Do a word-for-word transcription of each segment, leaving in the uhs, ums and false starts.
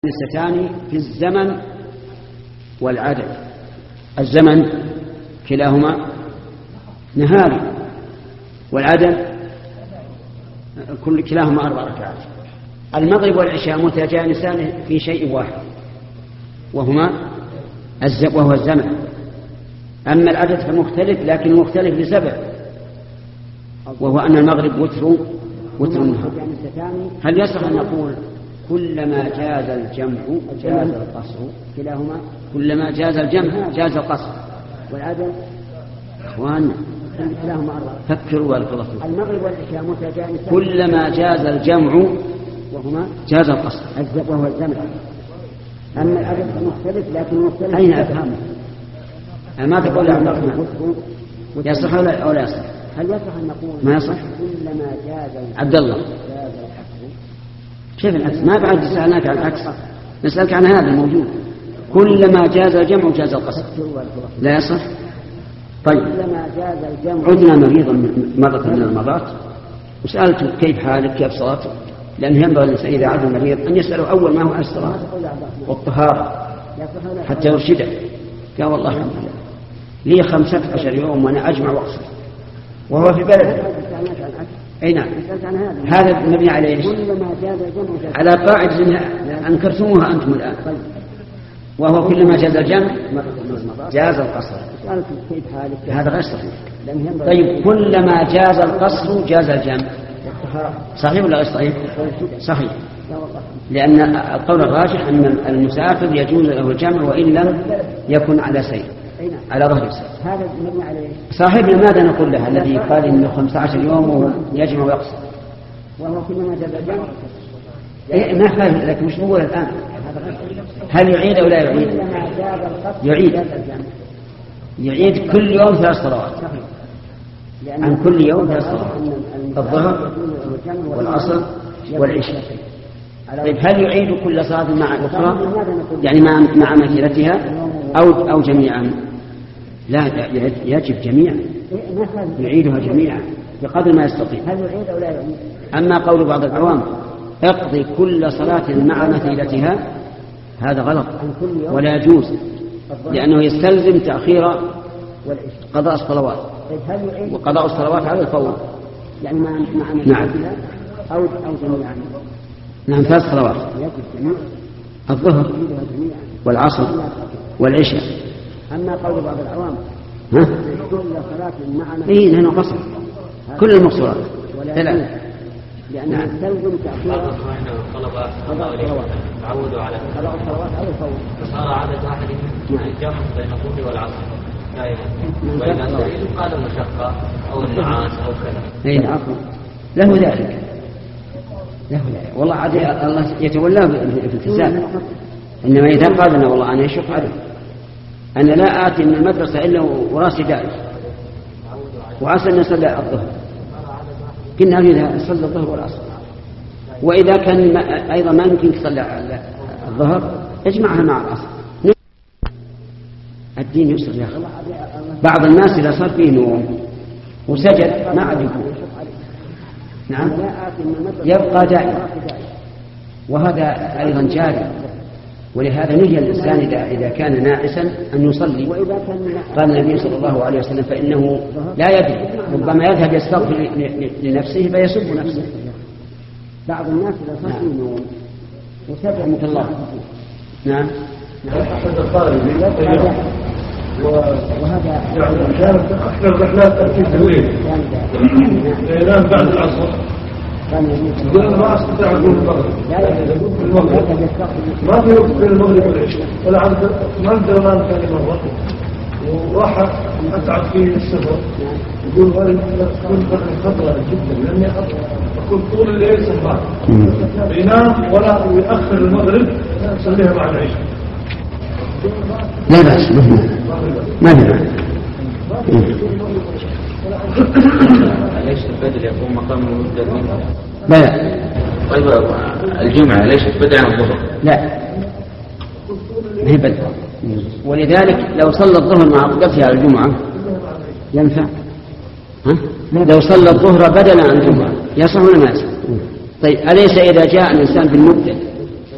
الكنيستان في الزمن والعدد. الزمن كلاهما نهاري، والعدد كل كلاهما أربع ركعات. المغرب والعشاء متجانسان في شيء واحد وهما وهو الزمن. أما العدد فمختلف، لكن مختلف لسبب، وهو أن المغرب وتر وتر النهار. هل يصح أن نقول كلما جاز الجمع جاز القصر؟ كلاهما كلما جاز الجمع جاز القصر. والعدد اخواننا كلاهما أربعة. فكروا والقضاء. المغرب والعشاء متجانسان كلما جاز الجمع وهما جاز القصر وهو الجمع. أما العدد مختلف لكن مختلف. أين أفهمه؟ ما تقول يا عبد الرحمن يصح أو لا يصح؟ هل يصح أن نقول ما يصح كلما جاز عبد الله جاز الحق؟ كيف العكس؟ ما بعد سألناك عن العكس، نسألك عن هذا الموجود. كلما جاز الجمع جاز القصر لا يصح. طيب كلما جاز الجمع. عدنا مريضا مرة من المرات وسألته كيف حالك كيف صلاتك، لأنه ينبغي الإنسان إذا عاد المريض أن يسأله أول ما هو عن الصلاة والطهارة حتى يرشده. قال والله الحمد لله لي خمسة عشر يوم وأنا أجمع وأقصر، وهو في بلده. أي نعم، هذا مبني على إيش؟ على قاعدة أنكرتموها أنتم الآن، وهو كلما جاز الجمع جاز القصر. هذا غير صحيح. طيب كلما جاز القصر جاز الجمع، صحيح ولا غير صحيح؟ صحيح، لأن القول الراجح أن المسافر يجوز له الجمع وإن لم يكن على سير على ظهر السير. هذا مبني على ايش؟ صاحبنا ماذا نقول له الذي قال انه خمسة عشر يوم ويجمع ويقصر؟ وهو كلما جاز الجمع. إيه ما فاهم، لكن مش نقول الآن هل يعيد أو لا يعيد؟ يعيد يعيد كل يوم ثلاث صلوات، عن كل يوم ثلاث صلوات، الظهر والعصر والعشاء. طيب هل يعيد كل صلاة مع الأخرى يعني مع مع مثيلتها أو أو جميعا؟ لا، يجب جميعا، يعيدها جميعا بقدر ما يستطيع. هل يعيد أو لا يعيد؟ أما قول بعض العوام اقضي كل صلاة مع مثيلتها، هذا غلط ولا يجوز، لأنه يستلزم تأخير قضاء الصلوات، وقضاء الصلوات على الفور يعني مع مع مثيلتها أو أو جميعا. نعم، ثلاث صلوات، الظهر والعصر والعشاء. أما قول بعض العوام ها؟ كل صلاة معنا إيه هنا قصر كل المقصورات ثلاث، لأن يستلزم تأخير قضاء الصلوات تعودوا على قضاء الصلوات على الفور، فصار عادة أحدهم الجمع بين الظهر والعصر دائما، وإذا سئل قال المشقة أو النعاس أو كذا. إيه عفوا له ذلك له ذلك والله عاد الله يتولاه في التساهل. إنما إذا قال لنا والله أنا يشق عليه، أنا لا آتي من المدرسة إلا وراسي دائش وعسى أن يصلي الظهر، كنا إذا صلى الظهر والعصر، وإذا كان أيضا ما يمكن تصلي الظهر اجمعها مع العصر. الدين يسر يا أخي. بعض الناس إذا صار فيه نوم وسجد ما عاد يقول نعم يبقى دائما، وهذا أيضا جاري. ولهذا نهي الإنسان إذا, إذا كان ناعسا أن يصلي. قال النبي صلى الله عليه وسلم فإنه لا يدري، ربما يذهب يستغفر لنفسه فيسب نفسه. بعض الناس إذا صلوا النوم وسبح مثل الله نعم أحد الطالب وهذا كانت أحد الرحلات في التويل الآن بعد العصر يقول ما أستطيع أقول المغرب ما في وقت بين المغرب والعشاء ولا عند ما الدوران ثاني مرة وراح أتعب في السفر. يقول هذا تكون خطرة جدا لأني أكون طول الليل سهران ينام ولا يؤخر المغرب أصليها مع العشاء. لا بأس ما في معنى. ليش البدل يكون مقام المدة منه؟ لا لا. طيب الجمعة ليش البدل عن الظهر؟ لا ما هي بدل، ولذلك لو صلى الظهر مع قدرتها على الجمعة ينفع. ها؟ لو صلى الظهر بدلا عن الجمعة يصح ولا ما يصح؟ طيب أليس إذا جاء الإنسان بالمدة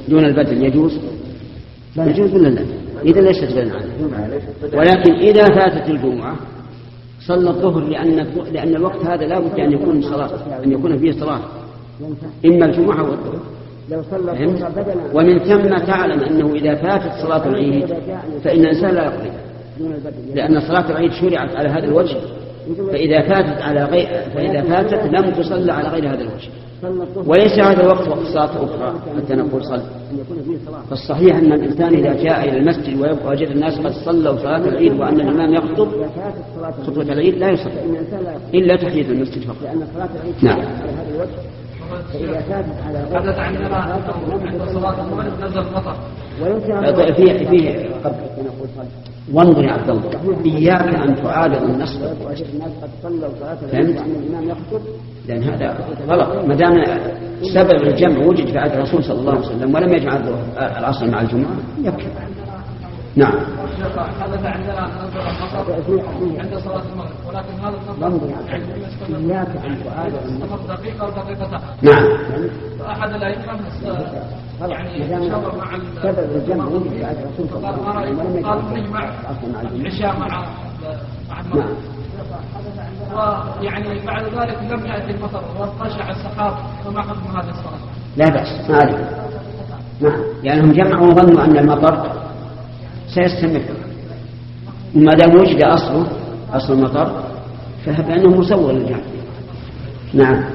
دون البدل يجوز؟ لا يجوز ولا لا؟ إذا ليست بدلا عنه. ولكن إذا فاتت الجمعة صلى الظهر لأن لأن الوقت هذا لا بد أن يكون صلاة أن يكون فيه صلاة إما الجمعة أو الظهر. ومن ثم تعلم أنه إذا فاتت صلاة العيد فإن الإنسان لا يقضي، لأن صلاة العيد شرعت على هذا الوجه، فإذا فاتت على غير فإذا فاتت لم تصلى على غير هذا الوجه، وليس هذا الوقت وقت صلاة أخرى حتى نقول صلى. فالصحيح أن الإنسان إذا جاء إلى المسجد ووجد الناس قد صلوا صلاة العيد وأن الإمام يخطب خطبة العيد لا يصلي إلا تحية المسجد فقط. نعم. فإذا فاتت على غير عندنا عند صلاة المغرب نزل مطر فيه فيه قبل أن نقول صلى. وانظر يا عبد الله، إياك أن تعارض النص، فهمت؟ لأن هذا غلط. ما دام سبب الجمع وجد في عهد الرسول صلى الله عليه وسلم ولم يجمع العصر مع الجمعة يكفي. نعم. حدث عندنا نزل المطر عند صلاة المغرب، ولكن هذا المطر إياك أن تعارض النص دقيقة ودقيقتان. نعم. فأحد الأئمة يعني شاور مع سبب الجمع وجد في عهد الرسول صلى الله عليه وسلم ولم قال نجمع العشاء مع مع المغرب. ويعني بعد ذلك لم يأتي المطر وانقشع السحاب، فما حكم هذه الصلاة؟ لا بأس، ما عليك. نعم، لأنهم جمعوا وظنوا أن المطر سيستمر، وما دام وجد أصله أصل المطر فأنه مصور للجمع. نعم.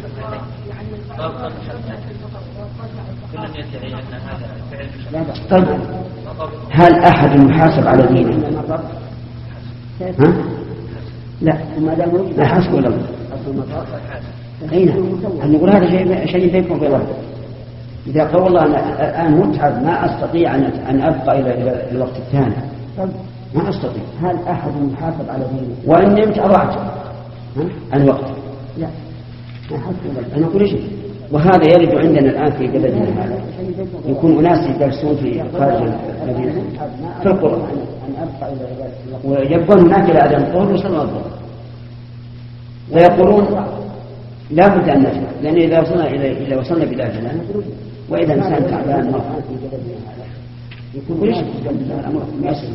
طيب هل أحد يحاسب على دينه؟ ها؟ لا، لا حاسب ولا أين؟ أن نقول هذا شيء شيء بينكم في الوقت. إذا قال والله أنا الآن متعب ما أستطيع أن أن أبقى إلى الوقت الثاني، ما أستطيع. هل أحد يحاسب على دينه؟ وإن نمت أضعت الوقت؟ لا، ما حاسب ولا. أنا أقول شيء. وهذا يرد عندنا الآن في بلدنا هذا، يكون أناس يدرسون في خارج المدينة في القرى ويبقون هناك إلى أذان الظهر ويصلون الظهر، ويقولون لا بد أن نجمع، لأن إذا وصلنا إلى إذا وصلنا بلادنا وإذا إنسان تعبان مرة يكون ليش الأمر يسر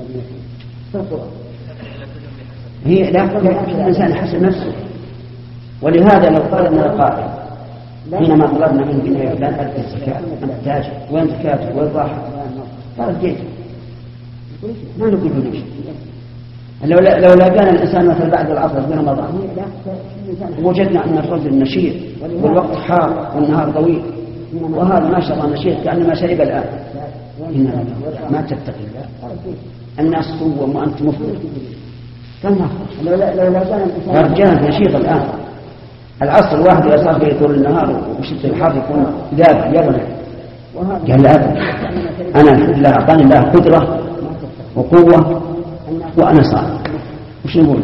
هي لا الإنسان يحسن نفسه. ولهذا لو قال لنا القائل حينما طلبنا منه بناء فلان أدفع الزكاة أنت تاجر وين زكاته وين راحة، قال جيت ما نقول له شيء. لو لو لا كان الإنسان مثل بعد العصر في رمضان وجدنا أن الرجل نشيط والوقت حار والنهار طويل وهذا ما شاء الله نشيط كأنما شرب الآن، إن ما تتقي الناس صوم وأنت مفطر كم لو لا كان الرجال نشيط الآن العصر واحد يصاب به طول النهار وشدة الحر يكون ذاب يغنى. قال لا أبدا، أنا الحمد لله أعطاني الله قدرة وقوة وأنا صائم. وش نقول؟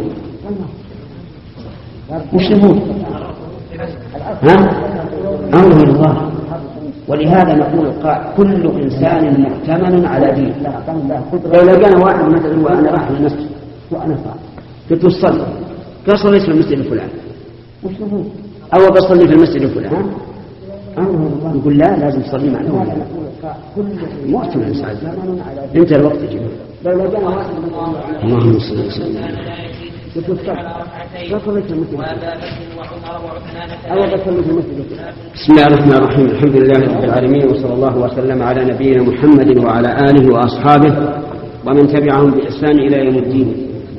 وش نقول؟ ها؟ أمره الله. ولهذا نقول كل إنسان مؤتمن على دين. لو لقانا واحد مثلا وأنا راح للمسجد وأنا صائم قلت له صلي، قال صليت في المسجد الفلاني أو بصلي في المسجد الفلاني، نقول لا لازم تصلي معنا ولا مؤتمن سعد انت الوقت جميل. اللهم صل وسلم. بسم الله الرحمن الرحيم، الحمد لله رب العالمين، وصلى الله وسلم على نبينا محمد وعلى آله وأصحابه ومن تبعهم بإحسان إلى يوم الدين.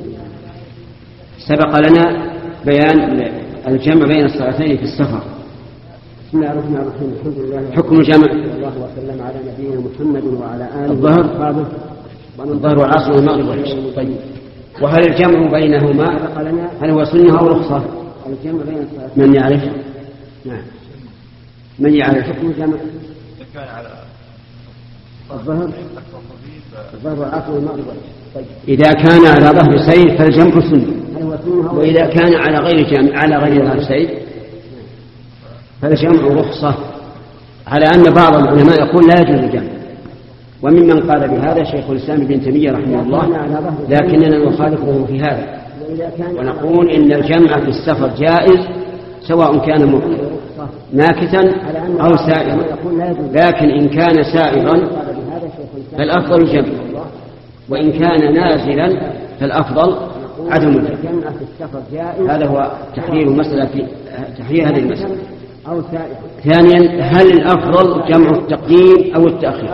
سبق لنا بيان الجمع بين الصلاتين في السفر. بسم الله الرحمن الرحيم، الحمد لله حكم الجمع صلى الله وسلم على نبينا محمد وعلى آله الظهر الظهر والعصر والمغرب والعشاء. طيب، وهل الجمع بينهما هل هو سنة أو رخصة؟ الجمع بين الصلاتين من يعرف؟ نعم، من يعرف حكم الجمع؟ كان على الظهر الظهر والعصر والمغرب والعشاء. طيب، إذا كان على ظهر سير فالجمع سنة، وإذا كان على غير جمع على غير ظهر سير فالجمع رخصة، على أن بعض العلماء يقول لا يجوز الجمع، وممن قال بهذا شيخ الإسلام ابن تيمية رحمه الله، لكننا نخالفه في هذا ونقول إن الجمع في السفر جائز سواء كان ناكثا أو سائرا، لكن إن كان سائرا فالأفضل الجمع، وإن كان نازلا فالأفضل عدم الجمع. هذا هو تحرير مسألة في تحرير هذه المسألة. ثانيا، هل الأفضل جمع التقديم أو التأخير؟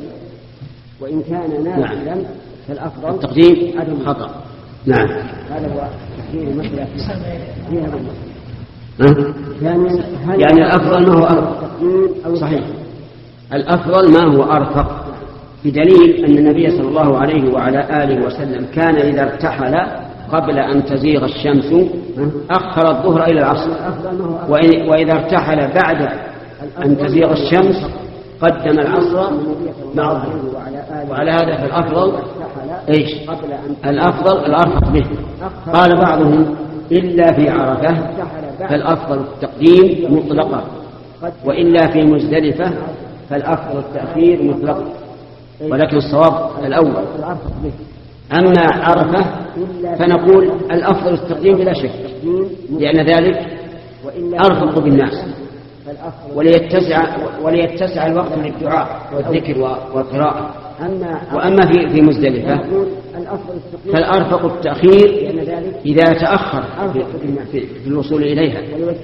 وإن كان نازلا نعم. فالأفضل التقديم خطأ. نعم، هذا هو تحرير مسألة في هذا المسألة. ثانيا، يعني الأفضل ما هو أرفق. صحيح، الأفضل ما هو أرفق، بدليل أن النبي صلى الله عليه وعلى آله وسلم كان إذا ارتحل قبل أن تزيغ الشمس أخر الظهر إلى العصر، وإذا ارتحل بعد أن تزيغ الشمس قدم العصر مع الظهر. وعلى هذا فالأفضل إيش؟ الأفضل الأرفق به. قال بعضهم إلا في عرفة فالأفضل التقديم مطلقا، وإلا في مزدلفة فالأفضل التأخير مطلقا، ولكن الصواب الأول. أما عرفة فنقول الأفضل التقديم بلا شك، لأن ذلك أرفق بالناس وليتسع, وليتسع الوقت للدعاء والذكر والقراءة. وأما في, في مزدلفة فالأرفق التأخير إذا تأخر في, في, في الوصول إليها،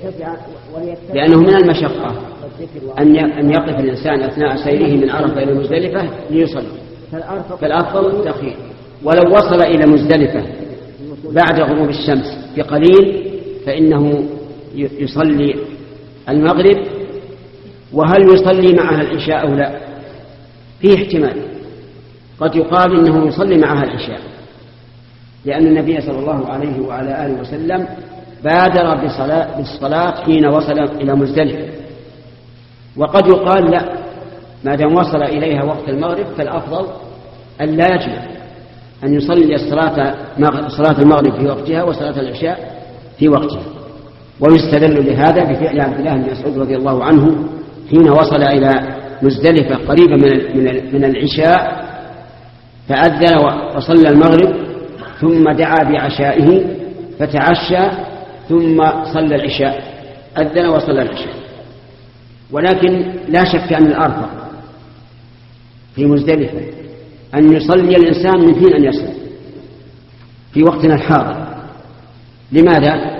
لأنه من المشقة أن يقف الإنسان أثناء سيره من عرفة إلى مزدلفة ليصلي، فالأفضل التأخير. ولو وصل إلى مزدلفة بعد غروب الشمس بقليل فإنه يصلي المغرب. وهل يصلي معها العشاء أو لا؟ فيه احتمال، قد يقال إنه يصلي معها العشاء، لأن النبي صلى الله عليه وعلى آله وسلم بادر بصلاة بالصلاة حين وصل إلى مزدلفة. وقد يقال لا، ما دام وصل إليها وقت المغرب فالأفضل أن لا يجمع، أن يصلي صلاة المغرب في وقتها وصلاة العشاء في وقتها. ويستدل لهذا بفعل عبد الله بن مسعود رضي الله عنه حين وصل إلى مزدلفة قريبا من من العشاء فأذن وصلى المغرب ثم دعا بعشائه فتعشى ثم صلى العشاء، أذن وصلى العشاء. ولكن لا شك أن الأرفق في مزدلفة أن يصلي الإنسان من حين أن يصل في وقتنا الحاضر. لماذا؟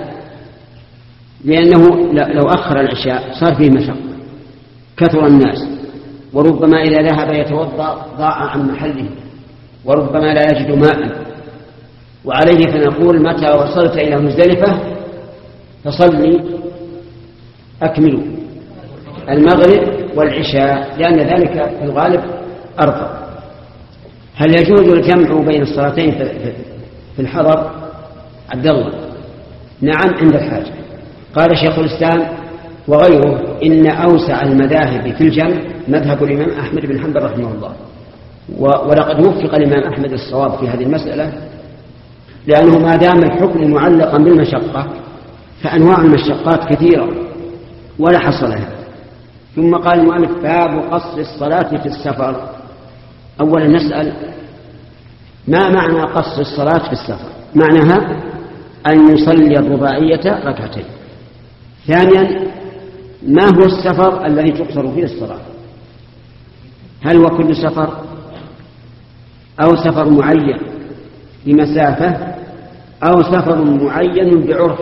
لأنه لو أخر العشاء صار فيه مشقة، كثر الناس، وربما إذا ذهب يتوضأ ضاع عن محله، وربما لا يجد ماء. وعليه فنقول متى وصلت إلى مزدلفة فصلي أكملوا المغرب والعشاء، لأن ذلك في الغالب أرفق. هل يجوز الجمع بين الصلاتين في الحضر؟ عبد الله: نعم عند الحاجة. قال شيخ الإسلام وغيره إن أوسع المذاهب في الجمع مذهب الإمام أحمد بن حنبل رحمه الله، ولقد وفق الإمام أحمد الصواب في هذه المسألة، لأنه ما دام الحكم معلقا بالمشقة فأنواع المشقات كثيرة ولا حصر لها. ثم قال المؤلف: باب قصر الصلاة في السفر. أولا نسأل ما معنى قصر الصلاة في السفر؟ معناها أن يصلي الرباعية ركعتين. ثانيا ما هو السفر الذي تقصر فيه الصلاة؟ هل هو كل سفر أو سفر معين بمسافة أو سفر معين بعرف؟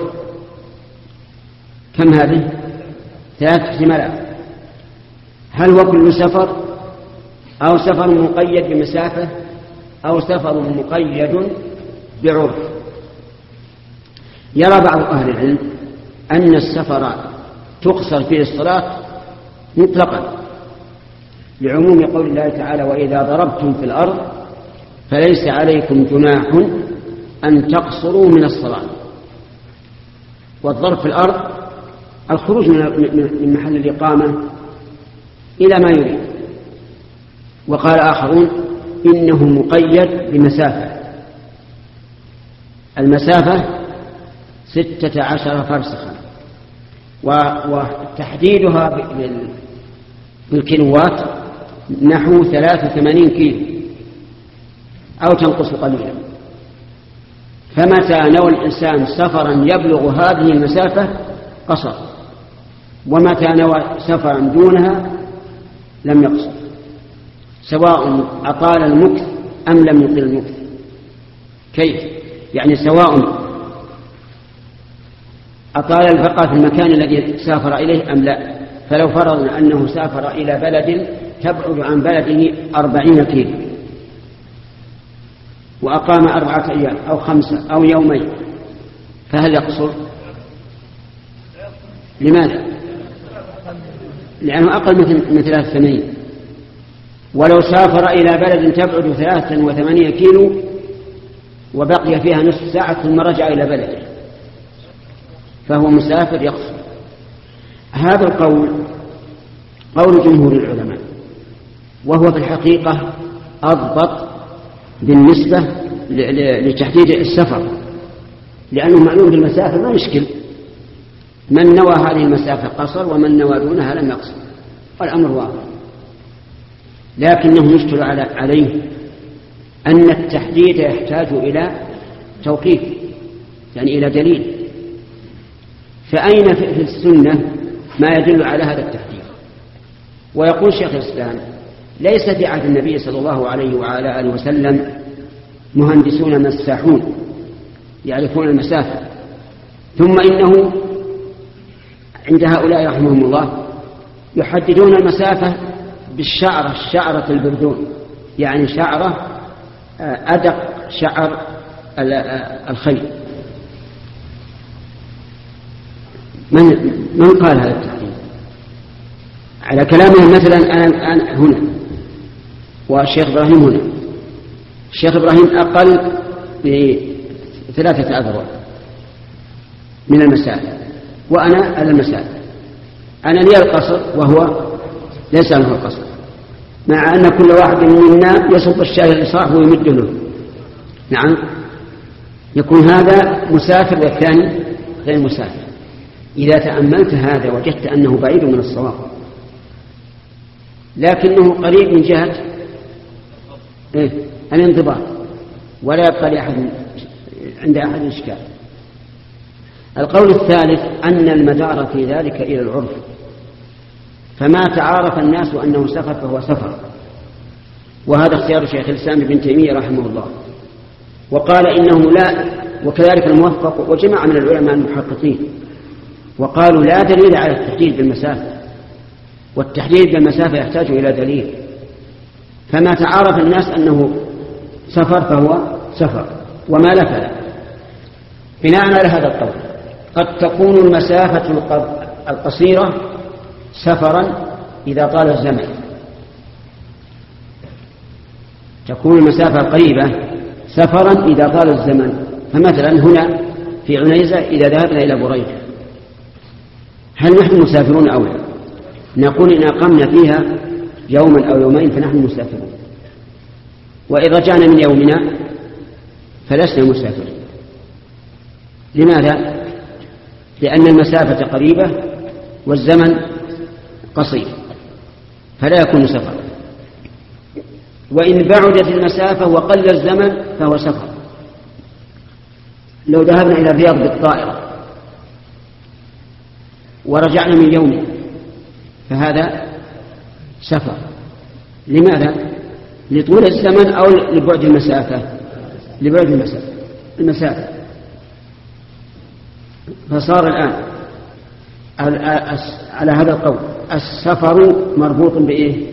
كم هذه؟ ثلاث احتمالات: هل هو كل سفر أو سفر مقيد بمسافة أو سفر مقيد بعرف؟ يرى بعض أهل العلم أن السفر تقصر فيه الصلاة مطلقا، لعموم قول الله تعالى: وإذا ضربتم في الأرض فليس عليكم جناح أن تقصروا من الصلاة. والضرب في الأرض الخروج من محل الإقامة إلى ما يريد. وقال آخرون إنه مقيد بمسافة، المسافة ستة عشر فرسخا، وتحديدها بالكيلوات نحو ثلاثة وثمانين كيلو أو تنقص قليلا. فمتى نوى الإنسان سفرا يبلغ هذه المسافة قصر، ومتى نوى سفرا دونها لم يقصر، سواء أطال المكث أم لم يطل المكث. كيف؟ يعني سواء أطال البقاء في المكان الذي سافر إليه أم لا. فلو فرضنا أنه سافر إلى بلد تبعد عن بلده أربعين كيلو وأقام أربعة أيام أو خمسة أو يومين، فهل يقصر؟ لماذا؟ لأنه أقل من ثلاثة وثمانين. ولو سافر إلى بلد تبعد ثلاثة وثمانين كيلو وبقي فيها نصف ساعة ثم رجع إلى بلده فهو مسافر يقصر. هذا القول قول جمهور العلماء، وهو في الحقيقة أضبط بالنسبة لتحديد السفر، لأنه معلوم بالمسافة ما يشكل، من نوى هذه المسافة قصر ومن نوى دونها لم يقصر، والأمر واضح. لكنه يشكل عليه أن التحديد يحتاج إلى توقيف، يعني إلى دليل. فأين في السنة ما يدل على هذا التحديد؟ ويقول شيخ الإسلام: ليس في عهد النبي صلى الله عليه وعلى آله وسلم مهندسون مساحون يعرفون المسافة، ثم إنه عند هؤلاء رحمهم الله يحددون المسافة بالشعرة، الشعرة البردون، يعني شعرة أدق شعر الخيل. من من قال هذا التحديد؟ على كلامه مثلا أنا, أنا هنا والشيخ إبراهيم هنا، الشيخ إبراهيم أقل بثلاثة أذرع من المسافة وأنا على المسافة، أنا لي القصر وهو ليس له القصر، مع أن كل واحد منا يصب الشاي لصاحبه ويمد له. نعم، يكون هذا مسافر والثاني غير مسافر. إذا تأملت هذا وجدت أنه بعيد من الصواب، لكنه قريب من جهة إيه؟ الانضباط، ولا يبقى لأحد عند أحد إشكال. القول الثالث أن المدار في ذلك إلى العرف، فما تعارف الناس أنه سفر فهو سفر، وهذا اختيار شيخ الإسلام ابن تيمية رحمه الله. وقال إنه لا، وكذلك الموفق وجماعة من العلماء المحققين، وقالوا لا دليل على التحديد بالمسافة، والتحديد بالمسافة يحتاج إلى دليل. فما تعارف الناس أنه سفر فهو سفر، وما لا فلا. بناء على هذا القول قد تكون المسافة القصيرة سفرا إذا طال الزمن، تكون المسافة القريبة سفرا إذا طال الزمن. فمثلا هنا في عنيزة إذا ذهبنا إلى بريدة، هل نحن مسافرون أو لا؟ نقول إن أقمنا فيها يوما أو يومين فنحن مسافرون، وإذا رجعنا من يومنا فلسنا مسافرين. لماذا؟ لأن المسافة قريبة والزمن قصير فلا يكون سفر. وإن بعدت المسافة وقل الزمن فهو سفر. لو ذهبنا إلى الرياض بالطائرة ورجعنا من يوم فهذا سفر. لماذا؟ لطول الزمن أو لبعد المسافة؟ لبعد المسافة المسافة فصار الآن على هذا القول السفر مربوط بإيه؟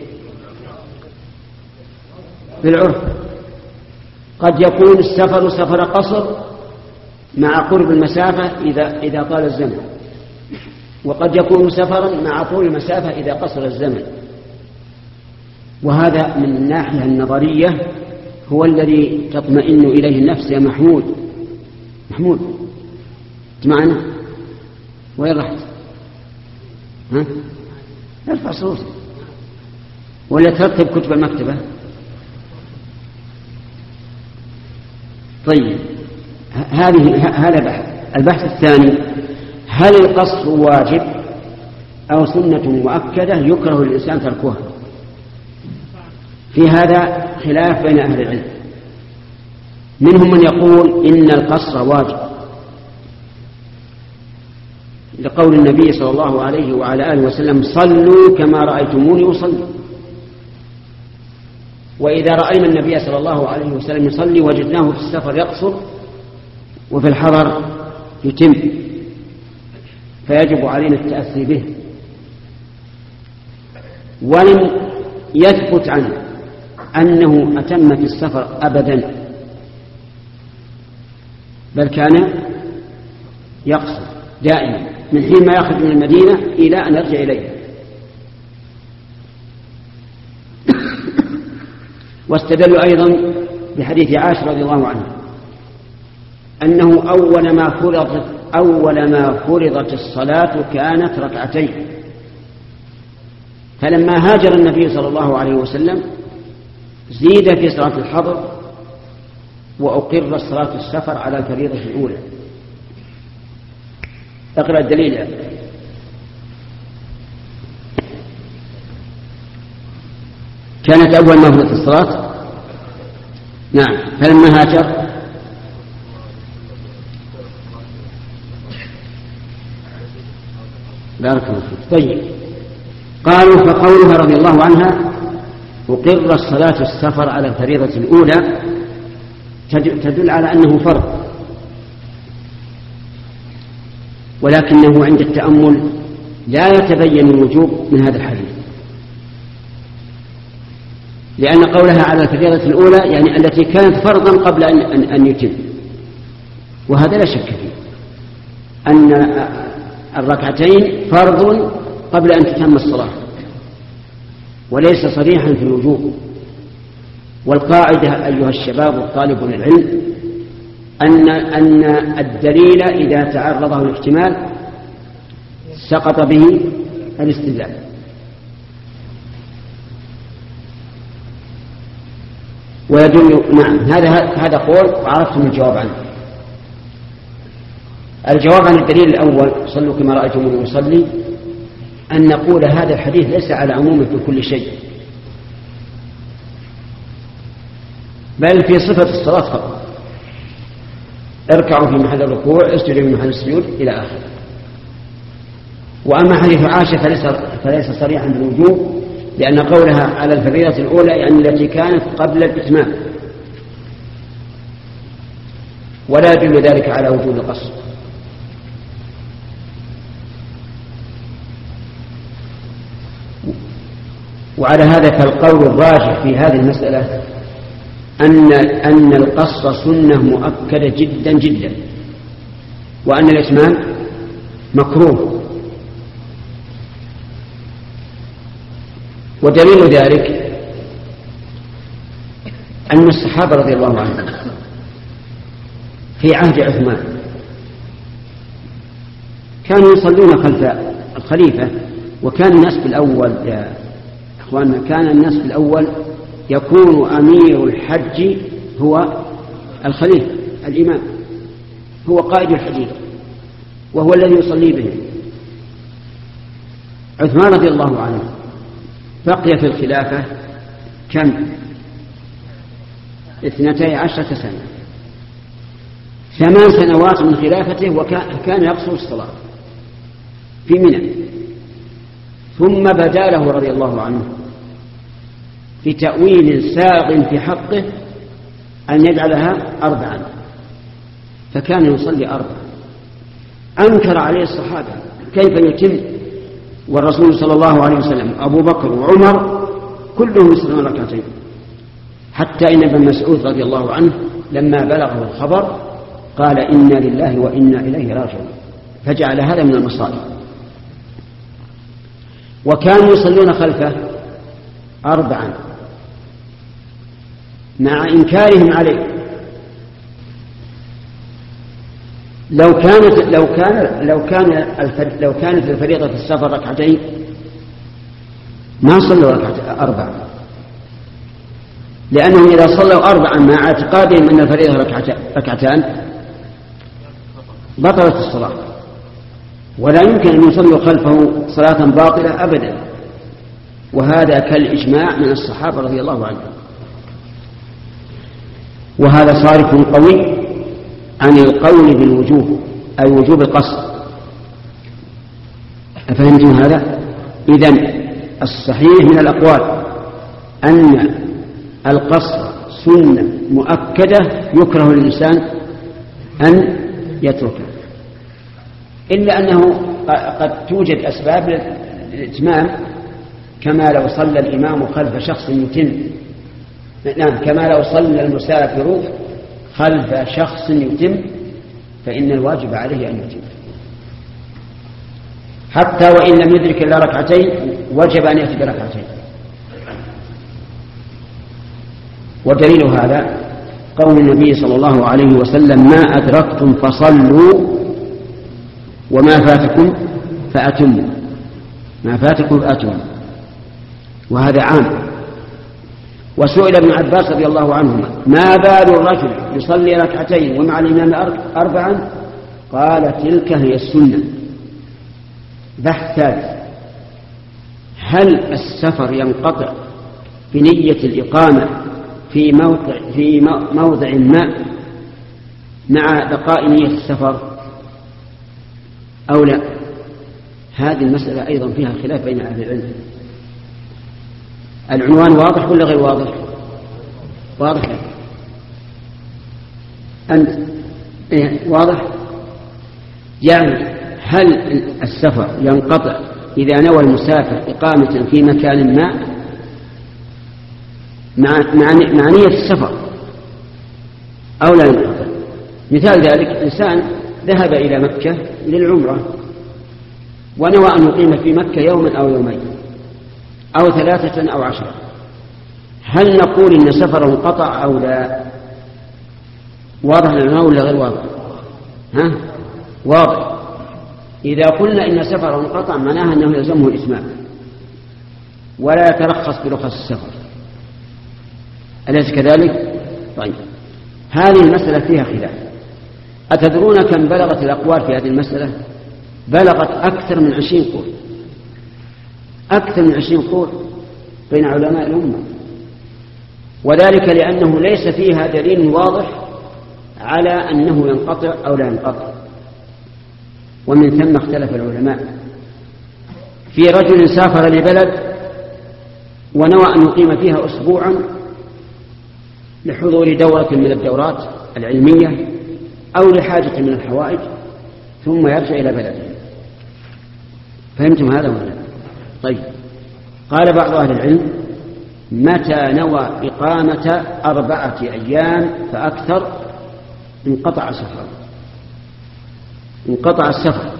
بالعرف. قد يكون السفر سفر قصر مع قرب المسافة إذا إذا طال الزمن، وقد يكون سفرا مع طول المسافة إذا قصر الزمن. وهذا من الناحية النظرية هو الذي تطمئن إليه النفس يا محمود. محمود معنا؟ وين رحت؟ ها؟ ارفع صوتك ولا ترتب كتب المكتبة. طيب، هذه هذا بحث. البحث الثاني: هل القصر واجب أو سنة مؤكدة يكره الإنسان تركها؟ في هذا خلاف بين أهل العلم. منهم من يقول إن القصر واجب، لقول النبي صلى الله عليه وعلى آله وسلم صلوا كما رأيتموني أصلي. وإذا رأينا النبي صلى الله عليه وسلم يصلي وجدناه في السفر يقصر وفي الحضر يتم، فيجب علينا التأسي به. ولم يثبت عنه أنه أتم في السفر أبدا، بل كان يقصر دائما من حين ما يخرج من المدينة إلى أن يرجع إليها. واستدلوا أيضا بحديث عائشة رضي الله عنها أنه أول ما فرضت أول ما فرضت الصلاة كانت ركعتين، فلما هاجر النبي صلى الله عليه وسلم زيد في صلاة الحضر وأقر صلاة السفر على الفريضة الأولى. اقرأ الدليل يعني. كانت أول ما فرضت الصلاة نعم فلما هاجر بارك الله فيك. طيب قالوا فقولها رضي الله عنها أقر الصلاة السفر على الفريضة الأولى تدل على أنه فرض، ولكنه عند التأمل لا يتبين الوجوب من هذا الحديث، لأن قولها على الفريضة الأولى يعني التي كانت فرضا قبل أن, أن, أن يتم، وهذا لا شك فيه أن الركعتين فرض قبل أن تتم الصلاة وليس صريحا في الوجوب. والقاعدة أيها الشباب والطالب للعلم أن, أن الدليل إذا تعرضه الاحتمال سقط به الاستدلال. ويدل نعم هذا هذا قول وعرفتم الجواب عنه. الجواب عن الدليل الأول صلوا كما رأيتموني أصلي أن نقول هذا الحديث ليس على عمومه في كل شيء، بل في صفة الصلاة فقط. اركعوا في محل الركوع اسجدوا في محل السجود إلى آخره. وأما حديث عائشة فليس, فليس صريحا بالوجوب، لأن قولها على الفريضة الأولى يعني التي كانت قبل الإتمام، ولا يدل ذلك على وجوب القصر. وعلى هذا فالقول الراجح في هذه المسألة أن أن القصر سنة مؤكدة جدا جدا، وأن الإتمام مكروه. ودليل ذلك أن الصحابة رضي الله عنهم في عهد عثمان كانوا يصلون خلف الخليفة، وكان الناس في الأول يا أخواننا كان الناس في الأول يكون أمير الحج هو الخليفة الإمام، هو قائد الحجيج وهو الذي يصلي به. عثمان رضي الله عنه بقي في الخلافة كم؟ اثنتي عشرة سنة، ثمان سنوات من خلافته وكان يقصر الصلاة في منى. ثم بدا له رضي الله عنه بتأويل ساغ في حقه أن يجعلها أربعا، فكان يصلي أربعا. أنكر عليه الصحابة كيف يتم والرسول صلى الله عليه وسلم أبو بكر وعمر كلهم يصلون ركعتين، حتى إن ابن مسعود رضي الله عنه لما بلغه الخبر قال إنا لله وإنا إليه راجعون، فجعل هذا من المصائب. وكانوا يصلون خلفه أربعا مع إنكارهم عليه. لو كانت لو كان لو كان لو كانت الفريضة في السفر ركعتين ما صلوا ركعتين أربعة، لأنهم إذا صلوا أربعا مع اعتقادهم أن الفريضة ركعتان بطلت الصلاة، ولا يمكن أن يصلوا خلفه صلاة باطلة أبدا. وهذا كالإجماع من الصحابة رضي الله عنهم. وهذا صارف قوي عن القول بالوجوب أي وجوب القصر، أفهمتم هذا؟ إذن الصحيح من الأقوال أن القصر سنة مؤكدة يكره للإنسان أن يتركه، إلا أنه قد توجد أسباب للإتمام، كما لو صلى الإمام خلف شخص يتم، نعم كما لو صلى المسافر خلف شخص يتم فإن الواجب عليه أن يتم، حتى وإن لم يدرك إلا ركعتين وجب أن يأتي بركعتين. ودليل هذا قول النبي صلى الله عليه وسلم: ما أدركتم فصلوا وما فاتكم فأتموا، ما فاتكم فأتموا، وهذا عام. وسئل ابن عباس رضي الله عنهما: ما بال الرجل يصلي ركعتين ومع الإمام أربعا؟ قال: تلك هي السنة. بحث ثالث: هل السفر ينقطع بنية الإقامة في موضع, في موضع ما مع بقاء نية السفر أو لا؟ هذه المسألة أيضا فيها خلاف بين أهل العلم. العنوان واضح ولا غير واضح؟ واضح لك أنت؟ إيه واضح. يعني هل السفر ينقطع إذا نوى المسافر إقامة في مكان ما مع, مع نية السفر أو لا ينقطع؟ مثال ذلك: إنسان ذهب إلى مكة للعمرة ونوى أن يقيم في مكة يوما أو يومين أو ثلاثة أو عشرة، هل نقول إن سفره انقطع أو لا؟ واضح لنا ولا غير واضح؟ ها؟ واضح. إذا قلنا إن سفره انقطع معناها أنه يلزمه الإتمام ولا يترخص برخص السفر، أليس كذلك؟ طيب، هذه المسألة فيها خلاف. أتدرون كم بلغت الأقوال في هذه المسألة؟ بلغت أكثر من عشرين قول، أكثر من عشرين قول بين علماء الأمة، وذلك لأنه ليس فيها دليل واضح على أنه ينقطع أو لا ينقطع. ومن ثم اختلف العلماء في رجل سافر لبلد ونوى أن يقيم فيها أسبوعا لحضور دورة من الدورات العلمية أو لحاجة من الحوائج ثم يرجع إلى بلده. فهمتم هذا ولا؟ طيب، قال بعض أهل العلم: متى نوى إقامة أربعة أيام فأكثر انقطع السفر، انقطع السفر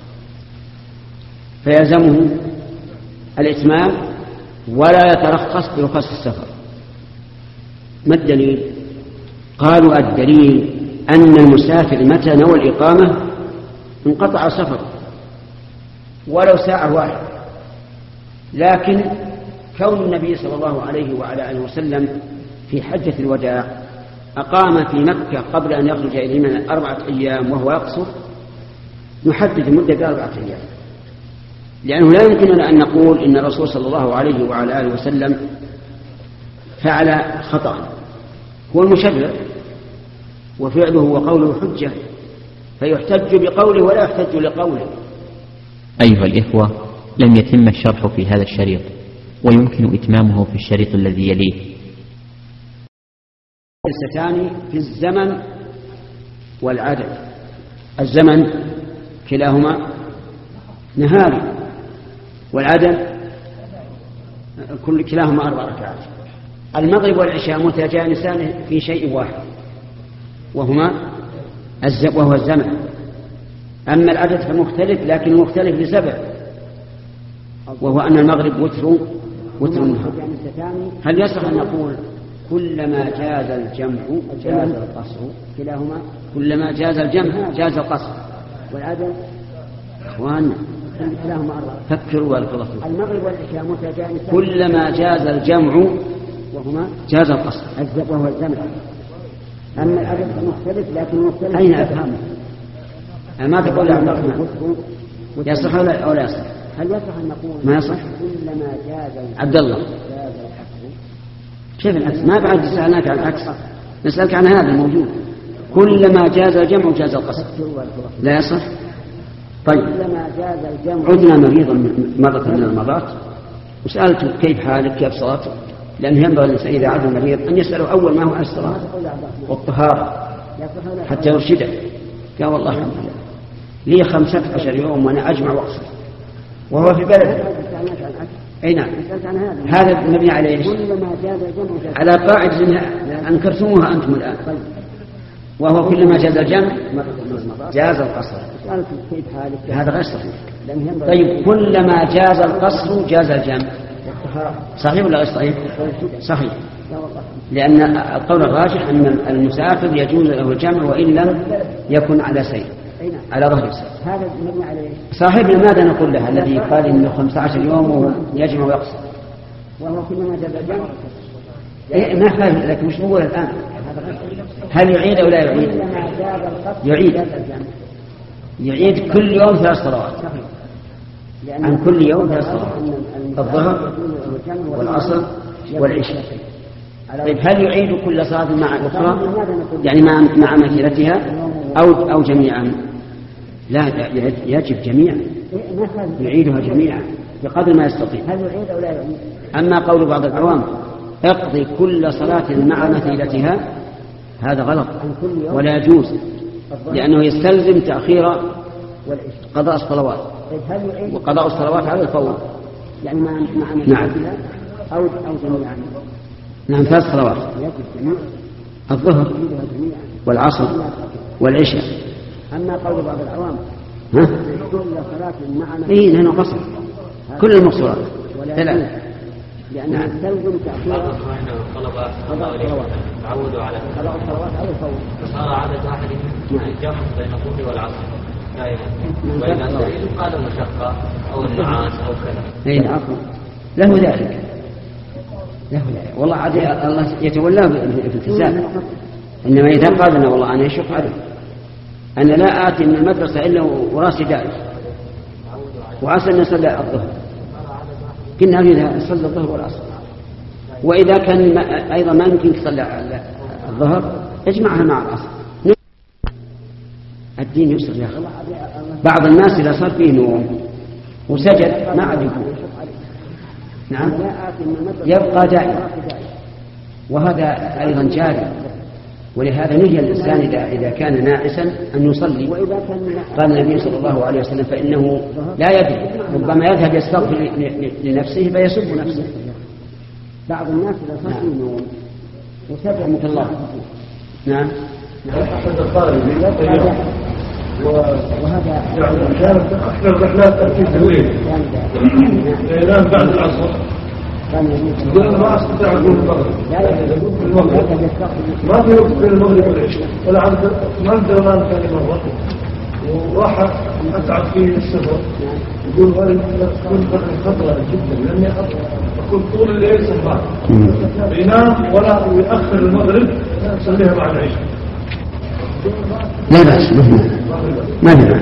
فيلزمه الإتمام ولا يترخص برخص السفر. ما الدليل؟ قالوا: الدليل أن المسافر متى نوى الإقامة انقطع سفر ولو ساعة واحدة، لكن كون النبي صلى الله عليه وعلى آله وسلم في حجة الوداع أقام في مكة قبل أن يخرج إلى المدينة أربعة أيام وهو يقصر، نحدد المدة بأربعة أيام، لأنه لا يمكننا أن نقول إن الرسول صلى الله عليه وعلى آله وسلم فعل خطأ، هو المشرع وفعله وقوله حجة، فيحتج بقوله ولا يحتج لقوله. أيها الإخوة، لم يتم الشرح في هذا الشريط، ويمكن إتمامه في الشريط الذي يليه. جلستان في الزمن والعدد. الزمن كلاهما نهاري، والعدد كل كلاهما أربع ركعات. المغرب والعشاء متجانسان في شيء واحد وهما وهو الزمن. أما العدد فمختلف، لكن مختلف لسبب، وهو أن المغرب وتر وتر النهار. هل يصح أن نقول كلما جاز الجمع جاز القصر؟ كلاهما كلما جاز الجمع جاز القصر. والعدد اخواننا كلاهما أربعة. فكروا والفضل. المغرب والعشاء متجانسان كلما جاز الجمع وهما جاز القصر وهو الزمن. أما العدد مختلف لكن مختلف. أين أفهمه؟ ما تقول عبد الرحمن يصح أو لا يصح؟ هل يصح أن نقول ما يصح؟ كلما جاز عبد الله جاز العكس. كيف العكس؟ ما بعد سألناك عن العكس، نسألك عن هذا الموجود. كلما جاز الجمع جاز القصر لا يصح. طيب عدنا مريضا مرة من المرات وسألته كيف حالك كيف صلاتك، لأنه ينبغي الإنسان إذا عاد المريض أن يسأله أول ما هو الصلاة والطهارة حتى يرشده. قال والله الحمد لله لي خمسة عشر يوم وأنا أجمع وأقصر، وهو في بلده. أي نعم، هذا مبني عليه على قاعدة أنكرتموها أنتم الآن، وهو كلما جاز الجمع جاز القصر. هذا غير صحيح. طيب كلما جاز القصر جاز الجمع، صحيح ولا غير صحيح؟ صحيح، لأن القول الراجح أن المسافر يجوز له الجمع وإن لم يكن على سير على ظهر السير. صاحبنا ماذا نقول له الذي قال إنه خمسة عشر يوم يجمع ويقصر؟ وهو كلما جاز الجمع إيه ما فاهم، لكن مش نقول الآن هل يعيد أو لا يعيد؟ يعيد يعيد كل يوم ثلاث صلوات، عن كل يوم ثلاث صلوات، الظهر والعصر والعشاء. طيب هل يعيد كل صلاة مع الأخرى يعني مع مع مثيلتها أو أو جميعا؟ لا، يجب جميعا، يعيدها جميعا بقدر ما يستطيع. هل يعيد أو لا يعيد؟ أما قول بعض العوام اقضي كل صلاة مع مثيلتها هذا غلط ولا يجوز، لأنه يستلزم تأخير قضاء الصلوات، وقضاء الصلوات على الفور يعني مع مع نعم أو أو جميعا. نعم ثلاث صلوات، الظهر والعصر والعشاء. أما قول بعض العوام ها؟ كل صلاة مع إيه لأنه قصر كل المقصورات ثلاث، لأنه يستلزم تأخير قضاء الصلوات تعودوا على قضاء الصلوات على الفور. فصار عادة أحدهم الجمع بين الظهر والعصر دائما، وإذا سئل قال المشقة أو النعاس أو كذا. أي نعم له ذلك له ذلك والله عاد الله يتولاه بالالتزام. إنما إذا قال لنا والله أنا يشق علي أنا لا آتي من المدرسة إلا وراسي دائم وعسى أن يصلي الظهر، كنا إذا صلى الظهر والعصر، وإذا كان أيضا ما يمكن تصلي الظهر اجمعها مع العصر. الدين يسر يا أخي. بعض الناس إذا صار فيه نوم وسجد ما عاد يقوم، نعم يبقى دائما، وهذا أيضا جاري. ولهذا نهي الإنسان إذا إذا كان ناعسا أن يصلي. قال النبي صلى الله عليه وسلم فإنه لا يدري ربما يذهب يستغفر لنفسه فيسب نفسه. بعض الناس إذا صار فيه نوم وسجد رحمة الله. نعم وهذا يعني كانت أكثر الرحلات تأتي في الليل ينام بعد العصر، يقول أنا ما أستطيع أقول المغرب ما في وقت بين المغرب والعشاء ولا عند ما أقدر أنام ثاني مرة، وراح أتعب في السفر. يقول هذه تكون خطرة جدا لأني أكون طول الليل سهران، ينام ولا يؤخر المغرب يصليها مع العشاء. لا بأس ما بأس.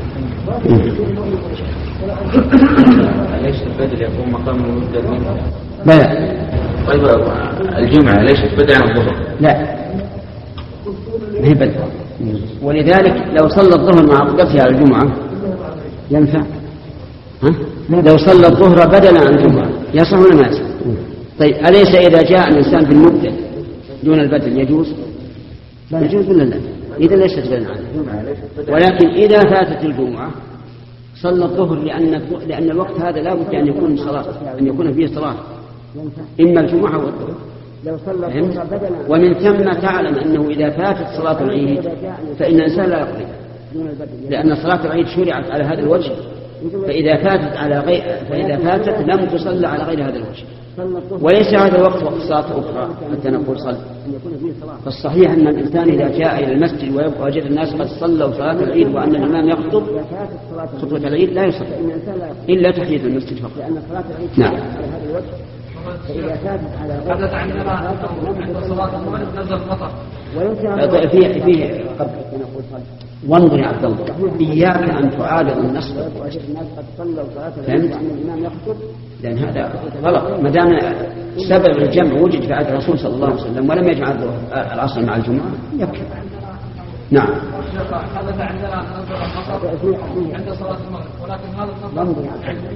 ليش البدل يكون مقام المدة منه؟ لا طيب الجمعة ليش بدل عن الظهر؟ لا ما هي بدل، ولذلك لو صلى الظهر مع قدرته على الجمعة ينفع. ها؟ لو صلى الظهر بدلا عن الجمعة يصح ولا ما يصح؟ طيب أليس إذا جاء الإنسان بالمدة دون البدل يجوز؟ يجوز ولا لا؟ إذا ليست بدلا عنه. ولكن إذا فاتت الجمعة صلى الظهر لأن لأن الوقت هذا لا بد أن يكون صلاة أن يكون فيه صلاة إما الجمعة أو الظهر. ومن ثم تعلم أنه إذا فاتت صلاة العيد فإن الإنسان لا يقضي، لأن صلاة العيد شرعت على هذا الوجه، فإذا فاتت على غير فإذا فاتت لم تصلى على غير هذا الوجه، وليس هذا الوقت وقت صلاة أخرى حتى نقول صل. فالصحيح أن الإنسان إذا جاء إلى المسجد ويبقى وجد الناس قد صلوا صلاة العيد وأن الإمام يخطب خطبة العيد لا يصلي إلا تحية المسجد فقط. نعم. فإذا كانت على حدث عندنا عند صلاة المغرب نزل مطر. فيه فيه وانظر يا عبد الله إياك أن تعارض النص فهمت؟ لأن هذا غلط. ما دام سبب الجمع وجد في عهد الرسول صلى الله عليه وسلم ولم يجمع العصر مع الجمعة يكفي. نعم. حدث عندنا أن ننظر المطر عند صلاة المغرب، ولكن هذا النظر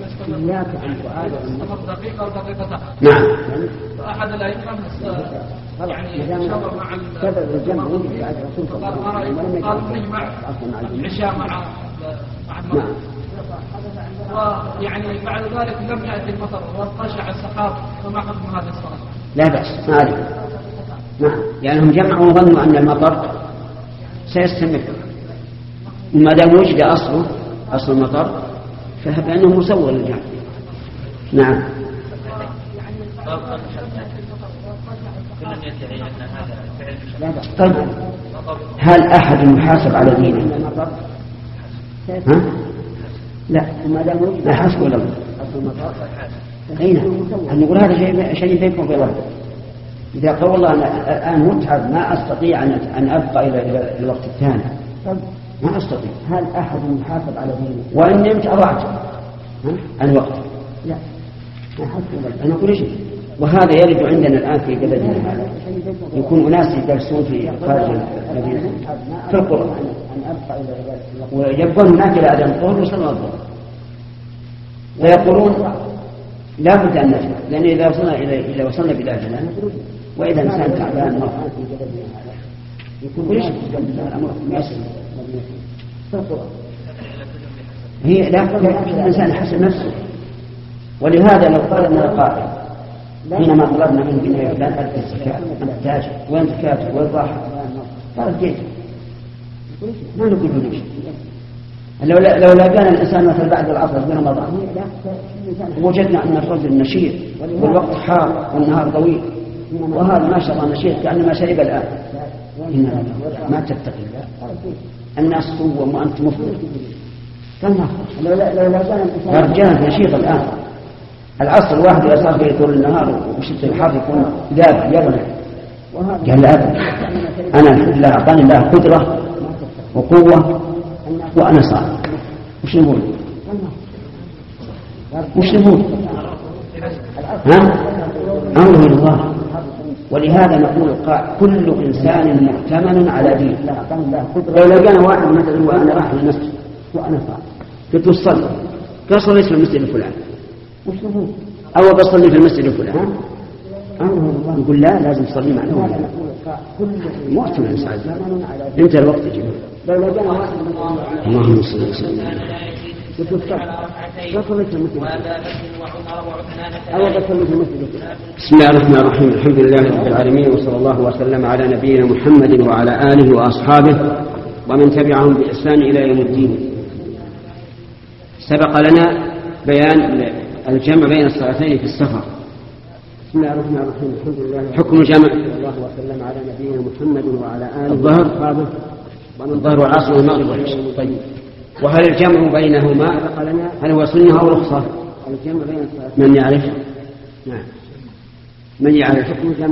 استمر دقيقة أو دقيقتين. نعم. فأحد الأئمة يعني شاور مع الجمع قال نجمع العشاء مع مع المغرب. ويعني بعد ذلك لم يأتي المطر وانقشع السحاب، فما حكم هذه الصلاة؟ لا بأس، ما عليك. نعم، لأنهم جمعوا وظنوا أن المطر سيستمر، وما دام وجد أصله أصل المطر فأنه مصور للجمع. نعم. طيب، هل أحد يحاسب على دينه؟ ها؟ لا، لا حسب ولا أين أن نقول هذا شيء شيء بينكم في الله. إذا قال والله أنا الآن متعب ما أستطيع أن أن أبقى إلى إلى الوقت الثاني، ما أستطيع. هل أحد يحاسب على دينه؟ وإن نمت أضعت الوقت. لا، ما حسب. أنا أقول شيء، وهذا يرد عندنا الآن في بلدنا هذا. يكون أناس يدرسون في خارج المدينة في القرى ويبقون هناك إلى أذان الظهر وصلوا الظهر، ويقولون لا بد أن نجمع، لأن إذا وصلنا إلى إذا وصلنا بلادنا وإذا إنسان تعبان مرض يكون الأمر يسر. هي لا الإنسان حسب نفسه. ولهذا لو قال لنا القائل حينما طلبنا من بناء فلان أدى الزكاة أنت تاجر وين زكاته وين راحت؟ قال الجيش ما نقول له شيء. لو لو لا كان الإنسان مثل بعد العصر في رمضان وجدنا أن الرجل نشيط والوقت حار والنهار طويل وهذا ما شاء الله نشيط كأنما شرب الآن، ما تتقي الناس صوم وأنت مفطر. كم لو لا كان الرجال نشيط الآن العصر الواحد إذا صار في طول النهار وشدة الحر يكون ذاب يغلى. قال لا، أنا الحمد لله أعطاني الله قدرة وقوة وأنا صائم. وش نقول؟ وش نقول؟ ها؟ أمره الله. ولهذا نقول كل إنسان مؤتمن على دينه. لو لقانا واحد مثلا وأنا راح للمسجد وأنا صائم قلت صلي، قال صليت في المسجد الفلاني أو بصلي في المسجد الفلاني، نقول لا، لازم تصلي معنا. مؤتمن سعد انت الوقت جميل. اللهم صل وسلم. بسم الله الرحمن الرحيم، الحمد لله رب العالمين، وصلى الله وسلم على نبينا محمد وعلى آله وأصحابه ومن تبعهم بإحسان إلى يوم الدين. سبق لنا بيان الجمع بين الصلاتين في السفر. بسم الله الرحمن الرحيم، الحمد لله حكم الجمع. صلى الله وسلم على نبينا محمد وعلى آله الظهر وأصحابه الظهر والعصر والمغرب والعشاء. طيب، وهل الجمع بينهما هل هو سنة أو رخصة؟ الجمع بين الصلاتين من يعرف؟ نعم، من يعرف حكم الجمع؟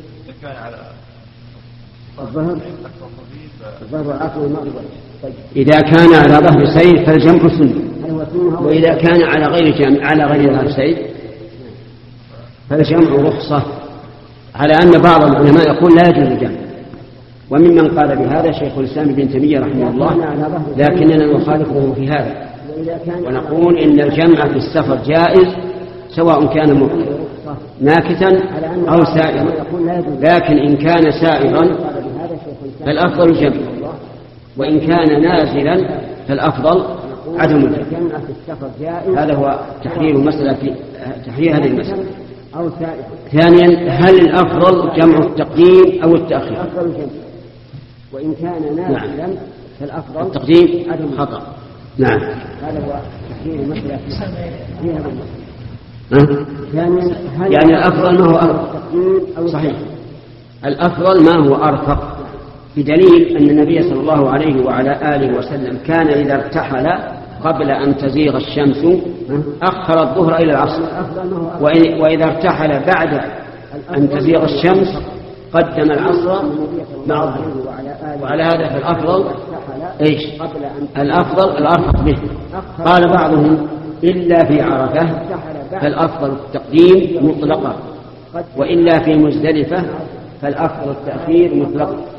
الظهر الظهر والعصر والمغرب والعشاء. طيب، إذا كان على ظهر سير فالجمع سنة، وإذا كان على غير جمع على غير ظهر سير فالجمع رخصة، على أن بعض العلماء يقول لا يجوز الجمع، وممن قال بهذا شيخ الإسلام ابن تيمية رحمه الله، لكننا نخالفه في هذا ونقول إن الجمع في السفر جائز سواء كان ماكثا أو سائرا، لكن إن كان سائرا فالأفضل الجمع، وإن كان نازلا فالأفضل عدم الجمع. هذا هو تحرير مسألة في تحرير هذه المسألة. ثانيا، هل الأفضل جمع التقديم أو التأخير؟ وإن كان نازلا فالأفضل التقديم خطأ. نعم، هذا هو تحرير المسألة في هذا المسألة. ثانيا، يعني الأفضل ما هو أرفق. صحيح، الأفضل ما هو أرفق، بدليل أن النبي صلى الله عليه وعلى آله وسلم كان إذا ارتحل قبل أن تزيغ الشمس أخر الظهر إلى العصر، وإذا ارتحل بعد أن تزيغ الشمس قدم العصر مع الظهر. وعلى هذا فالأفضل إيش؟ الأفضل الأرفق به. قال بعضهم إلا في عرفة فالأفضل التقديم مطلقا، وإلا في مزدلفة فالأفضل التأخير مطلقا.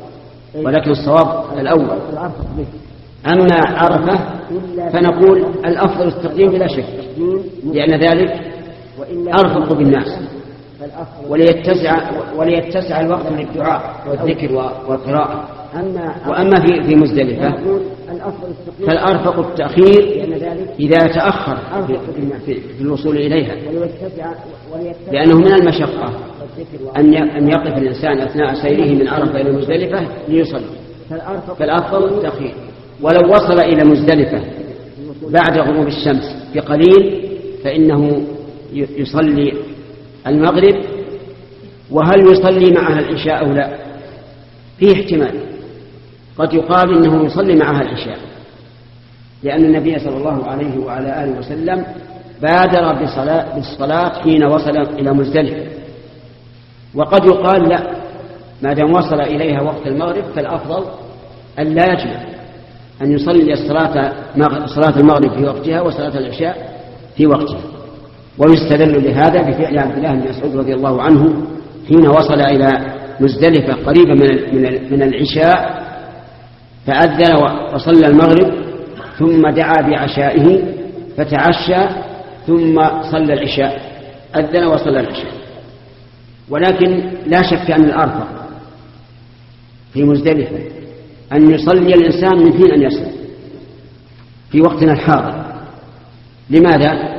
ولكن الصواب الأول. أما عرفة فنقول الأفضل التقديم بلا شك، لأن ذلك أرفق بالناس وليتسع, وليتسع الوقت للدعاء والذكر والقراءة. وأما في, في مزدلفة فالأرفق التأخير إذا تأخر في, في الوصول إليها، لأنه من المشقة أن يقف الإنسان أثناء سيره من عرفة إلى مزدلفة ليصلي، فالأفضل التأخير. ولو وصل إلى مزدلفة بعد غروب الشمس بقليل فإنه يصلي المغرب. وهل يصلي معها العشاء أو لا؟ فيه احتمال، قد يقال إنه يصلي معها العشاء، لأن النبي صلى الله عليه وعلى آله وسلم بادر بالصلاة, بالصلاة حين وصل إلى مزدلفة. وقد يقال لا، ما دام وصل إليها وقت المغرب فالأفضل أن لا يجمع، أن يصلي الصلاة صلاة المغرب في وقتها وصلاة العشاء في وقتها. ويستدل لهذا بفعل عبد الله بن مسعود رضي الله عنه حين وصل إلى مزدلفة قريبا من من العشاء فأذن وصلى المغرب ثم دعا بعشائه فتعشى ثم صلى العشاء، أذن وصلى العشاء. ولكن لا شك أن الأرفق في مزدلفة أن يصلي الإنسان من حين أن يصل في وقتنا الحاضر. لماذا؟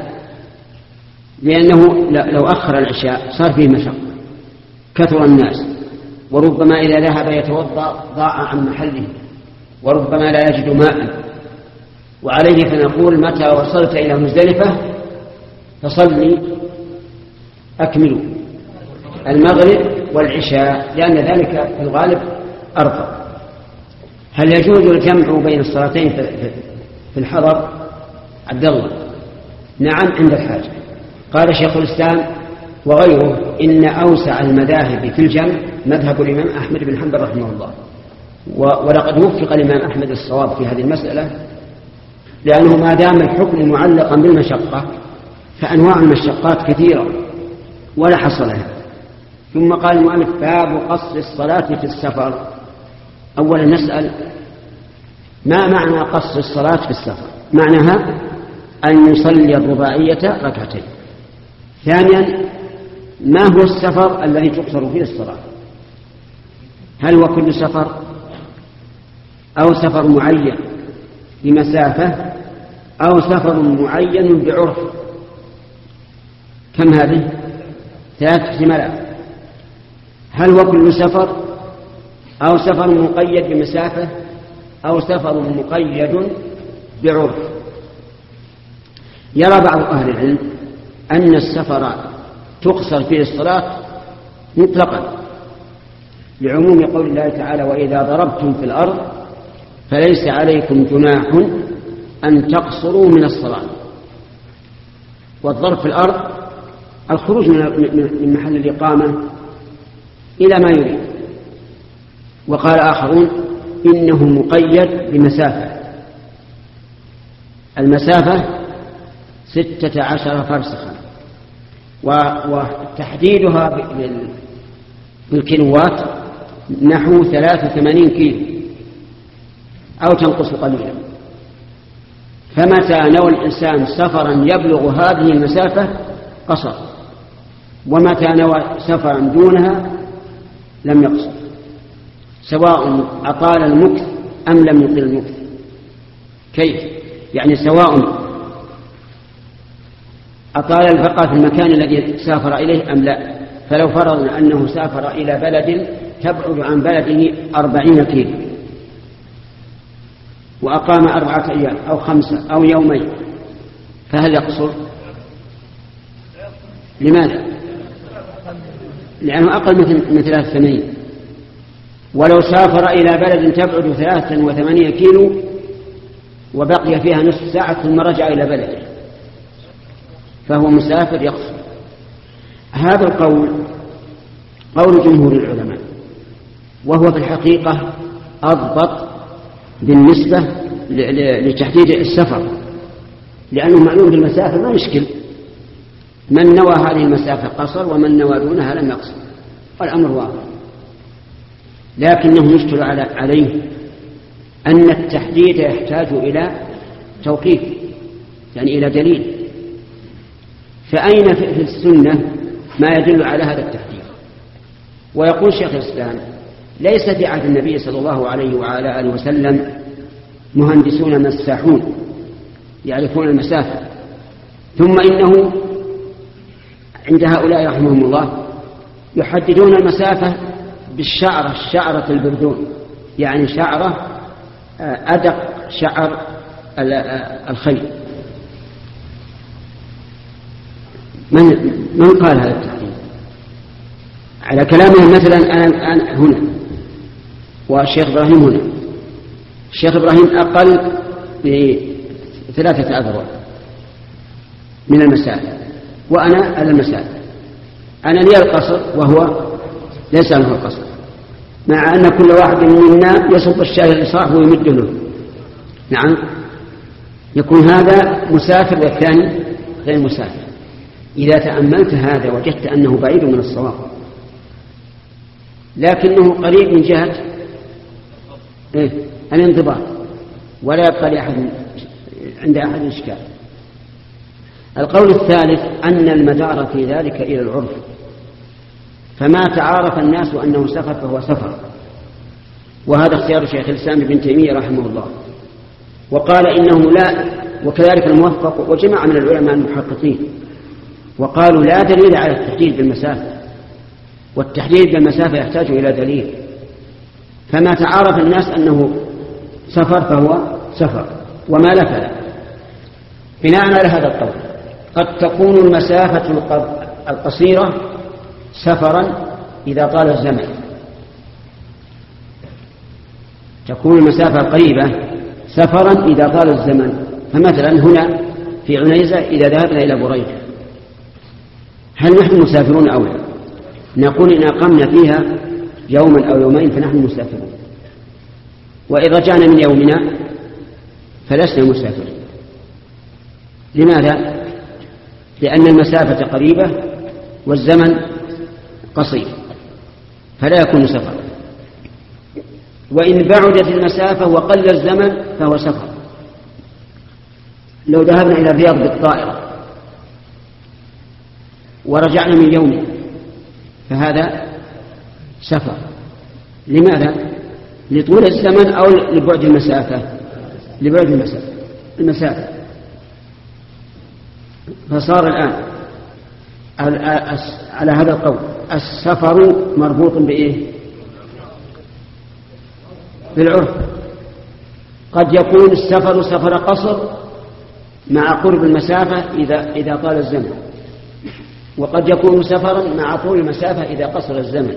لأنه لو أخر العشاء صار فيه مشقة، كثر الناس، وربما إذا ذهب يتوضأ ضاع عن محله، وربما لا يجد ماء. وعليه فنقول متى وصلت إلى مزدلفة فصلي أكملوا المغرب والعشاء، لأن ذلك في الغالب أرفق. هل يجوز الجمع بين الصلاتين في الحضر؟ عبد الله: نعم عند الحاجة. قال شيخ الإسلام وغيره إن أوسع المذاهب في الجمع مذهب الإمام أحمد بن حنبل رحمه الله، ولقد وفق الإمام أحمد الصواب في هذه المسألة، لأنه ما دام الحكم معلقا بالمشقة فأنواع المشقات كثيرة ولا حصر لها. ثم قال المؤلف: باب قصر الصلاة في السفر. أولا نسأل ما معنى قصر الصلاة في السفر؟ معناها أن يصلي الرباعية ركعتين. ثانيا ما هو السفر الذي تقصر فيه الصلاة؟ هل هو كل سفر أو سفر معين بمسافة أو سفر معين بعرف؟ كم هذه؟ ثلاث احتمالات: هل هو كل سفر أو سفر مقيد بمسافة أو سفر مقيد بعرف؟ يرى بعض أهل العلم أن السفر تقصر فيه الصلاة مطلقا لعموم قول الله تعالى: وإذا ضربتم في الأرض فليس عليكم جناح أن تقصروا من الصلاة. والضرب في الأرض الخروج من محل الإقامة إلى ما يريد. وقال آخرون إنه مقيد بمسافة، المسافة ستة عشر فرسخا، وتحديدها بالكيلوات نحو ثلاثة وثمانين كيلو أو تنقص قليلا. فمتى نوى الإنسان سفرا يبلغ هذه المسافة قصر، ومتى نوى سفرا دونها لم يقصر، سواء أطال المكث أم لم يطل المكث. كيف؟ يعني سواء أطال البقاء في المكان الذي سافر إليه أم لا. فلو فرضنا أنه سافر إلى بلد تبعد عن بلده أربعين كيلو وأقام أربعة أيام أو خمسة أو يومين، فهل يقصر؟ لماذا؟ لأنه أقل من ثلاثة وثمانين. ولو سافر إلى بلد تبعد ثلاثة وثمانين كيلو وبقي فيها نصف ساعة ثم رجع إلى بلده فهو مسافر يقصر. هذا القول قول جمهور العلماء، وهو في الحقيقة أضبط بالنسبة لتحديد السفر، لأنه معلوم بالمسافة ما يشكل، من نوى هذه المسافة قصر ومن نوى دونها لم يقصر، والأمر واضح. لكنه يشكل عليه أن التحديد يحتاج إلى توقيف، يعني إلى دليل. فأين في السنة ما يدل على هذا التحديد؟ ويقول شيخ الإسلام: ليس في عهد النبي صلى الله عليه وعلى آله وسلم مهندسون مساحون يعرفون المسافة، ثم إنه عند هؤلاء رحمهم الله يحددون المسافة بالشعرة، الشعرة البردون، يعني شعرة أدق شعر الخيل. من من قال هذا التحديد؟ على كلامه مثلا أنا الآن هنا والشيخ إبراهيم هنا، الشيخ إبراهيم أقل بثلاثة أذرع من المسافة وأنا على المسافة، أنا لي القصر وهو ليس له القصر، مع أن كل واحد منا يصب الشاي لصاحبه ويمد له. نعم، يكون هذا مسافر والثاني غير مسافر. إذا تأملت هذا وجدت أنه بعيد من الصواب، لكنه قريب من جهة إيه؟ الانضباط، ولا يبقى لأحد عند أحد إشكال. القول الثالث أن المدار في ذلك إلى العرف، فما تعارف الناس أنه سفر فهو سفر، وهذا اختيار شيخ الإسلام ابن تيمية رحمه الله. وقال إنه لا، وكذلك الموفق وجماعة من العلماء المحققين، وقالوا لا دليل على التحديد بالمسافة، والتحديد بالمسافة يحتاج إلى دليل. فما تعارف الناس أنه سفر فهو سفر، وما لا فلا. بناء على هذا القول قد تكون المسافة القصيرة سفرا إذا طال الزمن، تكون المسافة القريبة سفرا إذا طال الزمن. فمثلا هنا في عنيزة إذا ذهبنا إلى بريدة، هل نحن مسافرون أو لا؟ نقول إن أقمنا فيها يوما أو يومين فنحن مسافرون، وإن رجعنا من يومنا فلسنا مسافرين. لماذا؟ لأن المسافة قريبة والزمن قصير، فلا يكون سفر. وإن بعدت المسافة وقل الزمن فهو سفر. لو ذهبنا إلى الرياض بالطائرة ورجعنا من يوم فهذا سفر. لماذا؟ لطول الزمن أو لبعد المسافة؟ لبعد المسافة المسافة فصار الآن على هذا القول السفر مربوط بإيه؟ بالعرف. قد يكون السفر سفر قصر مع قرب المسافة إذا إذا طال الزمن، وقد يكون سفرا مع طول المسافة إذا قصر الزمن.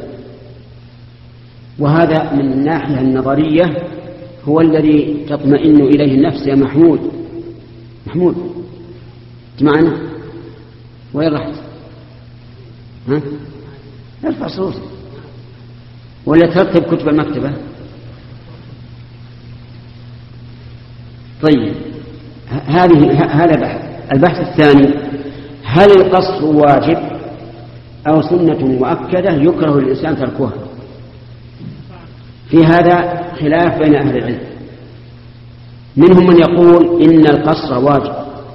وهذا من الناحية النظرية هو الذي تطمئن إليه النفس يا محمود. محمود معنا؟ وين رحت؟ ها؟ ارفع صوتك ولا ترتب كتب المكتبة؟ طيب، هذه هذا بحث. البحث الثاني: هل القصر واجب أو سنة مؤكدة يكره الإنسان تركها؟ في هذا خلاف بين أهل العلم. منهم من يقول إن القصر واجب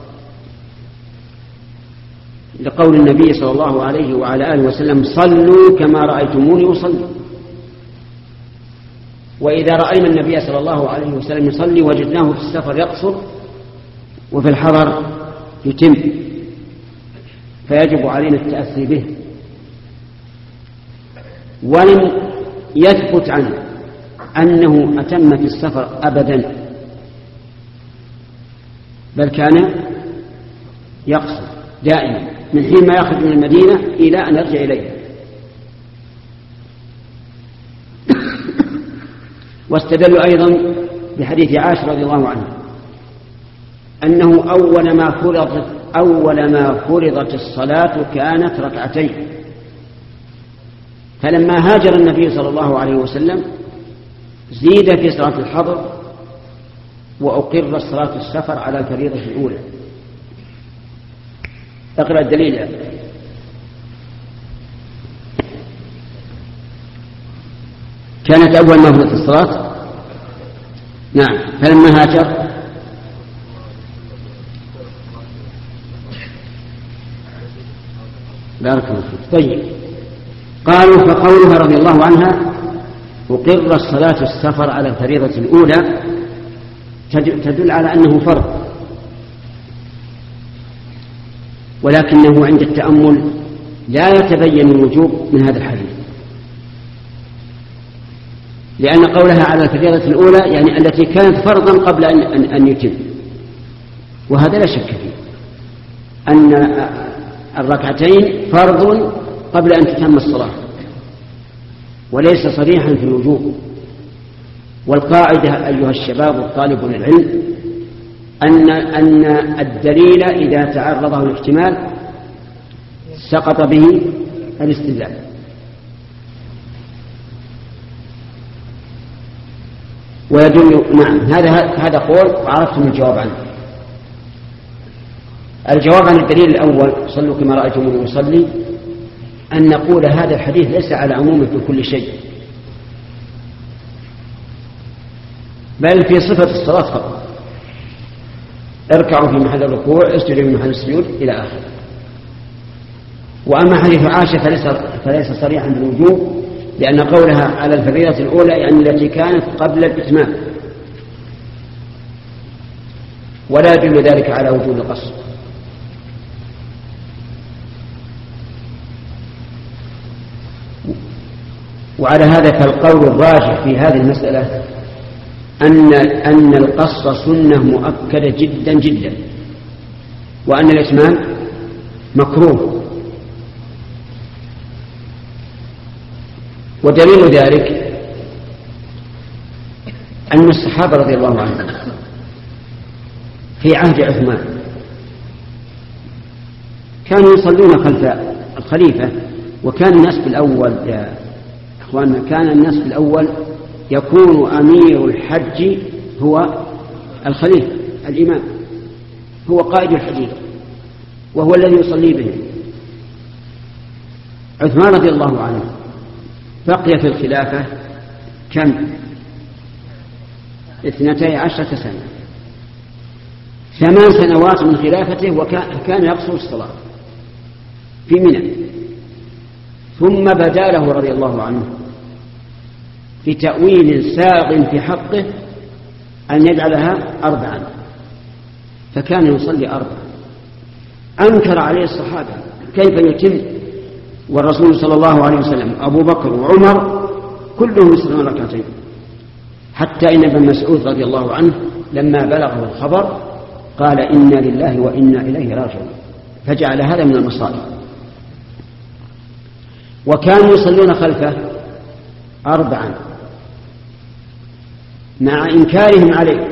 لقول النبي صلى الله عليه وعلى آله وسلم: صلوا كما رأيتموني أصلي. وإذا رأينا النبي صلى الله عليه وسلم يصلي وجدناه في السفر يقصر وفي الحضر يتم، فيجب علينا التأسي به. ولم يثبت عنه أنه أتم في السفر أبدا، بل كان يقصر دائما من حين ما يخرج من المدينة إلى أن يرجع إليها. واستدلوا أيضا بحديث عائشة رضي الله عنها أنه أول ما فرضت أول ما فرضت الصلاة كانت ركعتين، فلما هاجر النبي صلى الله عليه وسلم زيد في صلاة الحضر وأقر صلاة السفر على الفريضة الأولى. اقرأ الدليل كانت أول ما بدأت الصلاة. نعم. فلما هاجر بارك الله فيك. طيب، قالوا فقولها رضي الله عنها أقر الصلاة السفر على الفريضة الأولى تدل على أنه فرض، ولكنه عند التأمل لا يتبين الوجوب من هذا الحديث، لأن قولها على الفريضة الأولى يعني التي كانت فرضا قبل أن, أن يتم، وهذا لا شك فيه أن الركعتين فرض قبل أن تتم الصلاة وليس صريحا في الوجوب. والقاعدة أيها الشباب الطالب للعلم أن, أن الدليل إذا تعرضه الاحتمال سقط به الاستدلال. ويدل نعم هذا هذا قول وعرفتم الجواب عنه. الجواب عن الدليل الأول صلوا كما رأيتموني يصلي أن نقول هذا الحديث ليس على عمومه في كل شيء، بل في صفة الصلاة فقط. اركعوا في محل الركوع، اسجدوا في محل السجود إلى آخره. وأما حديث عائشة فليس, فليس صريحا بالوجوب، لأن قولها على الفريضة الأولى يعني التي كانت قبل الإتمام، ولا يدل ذلك على وجوب القصر. وعلى هذا فالقول الراجح في هذه المسألة أن أن القصر سنة مؤكدة جدا جدا، وأن الإتمام مكروه. ودليل ذلك أن الصحابة رضي الله عنهم في عهد عثمان كانوا يصلون خلف الخليفة، وكان الناس في الأول يا إخواننا كان الناس في الأول يكون أمير الحج هو الخليفة الإمام، هو قائد الحجيج وهو الذي يصلي به. عثمان رضي الله عنه بقي في الخلافة كم؟ اثنتي عشرة سنة، ثمان سنوات من خلافته وكان يقصر الصلاة في منى. ثم بدا له رضي الله عنه في تأويل ساغ في حقه أن يجعلها أربعا، فكان يصلي أربعا. أنكر عليه الصحابة كيف يتم، والرسول صلى الله عليه وسلم أبو بكر وعمر كلهم يصلون ركعتين، حتى إن ابن مسعود رضي الله عنه لما بلغه الخبر قال إنا لله وإنا إليه راجعون، فجعل هذا من المصائب. وكانوا يصلون خلفه أربعا مع إنكارهم عليه.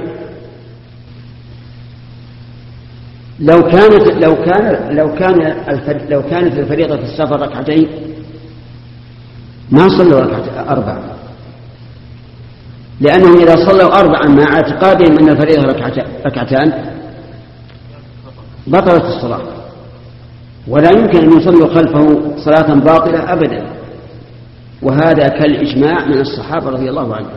لو كانت لو كان لو كان لو كانت الفريضة في السفر ركعتين ما صلوا ركعتين أربعة، لأنهم إذا صلوا أربعا مع اعتقادهم أن الفريضة ركعتان بطلت الصلاة، ولا يمكن أن يصلوا خلفه صلاة باطلة أبدا. وهذا كالإجماع من الصحابة رضي الله عنهم.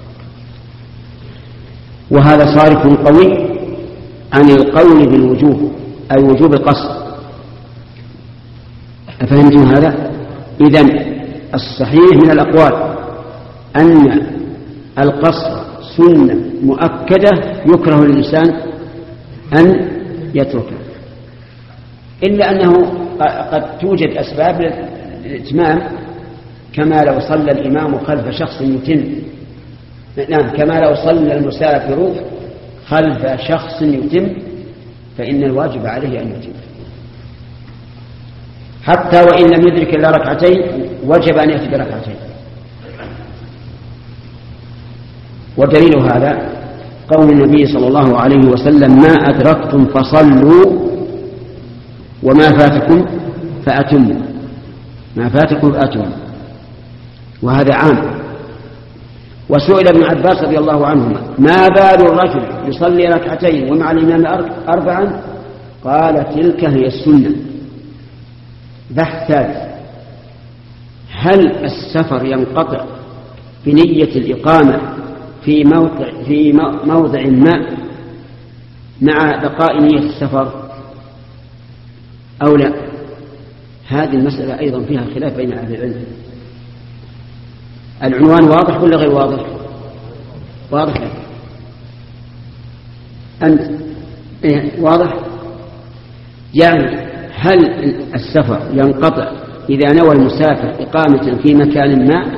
وهذا صارف قوي عن القول بالوجوب أي وجوب القصر. أفهمتم هذا؟ إذن الصحيح من الأقوال أن القصر سنة مؤكدة يكره للإنسان أن يتركه، إلا أنه قد توجد أسباب للإتمام، كما لو صلى الإمام خلف شخص يتم، نعم كما لو صلى المسافر خلف شخص يتم فإن الواجب عليه أن يتم، حتى وإن لم يدرك إلا ركعتين وجب أن يأتي بركعتين. ودليل هذا قول النبي صلى الله عليه وسلم ما أدركتم فصلوا وما فاتكم فأتموا، ما فاتكم فأتموا، وهذا عام. وسئل ابن عباس رضي الله عنهما ما بال الرجل يصلي ركعتين ومع الإمام أربعا؟ قال تلك هي السنة. بحث ثالث: هل السفر ينقطع بنية الإقامة في موضع, في موضع ما مع بقاء نية السفر أو لا؟ هذه المسألة أيضا فيها خلاف بين أهل العلم. العنوان واضح ولا غير واضح؟ واضح لك أنت إيه واضح؟ يعني هل السفر ينقطع إذا نوى المسافر إقامة في مكان ما